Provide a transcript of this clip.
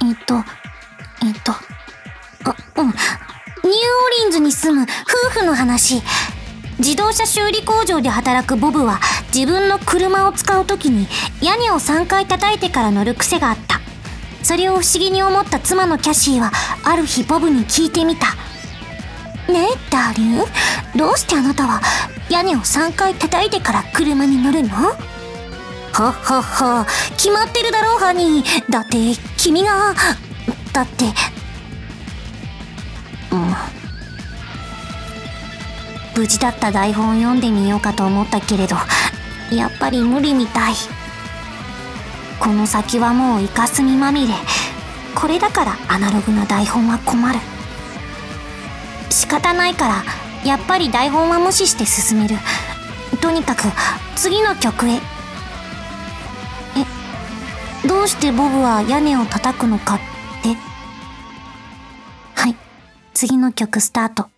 ニューオーリンズに住む夫婦の話。自動車修理工場で働くボブは自分の車を使う時に屋根を3回叩いてから乗る癖があった。それを不思議に思った妻のキャシーはある日ボブに聞いてみた。ねえダーリン、どうしてあなたは屋根を3回叩いてから車に乗るの？はっはっは、決まってるだろうハニー。だって君がだって無事だった台本を読んでみようかと思ったけれど、やっぱり無理みたい。この先はもうイカスミまみれ。これだからアナログな台本は困る。仕方ないからやっぱり台本は無視して進める。とにかく次の曲へ。どうしてボブは屋根を叩くのかって？はい、次の曲スタート。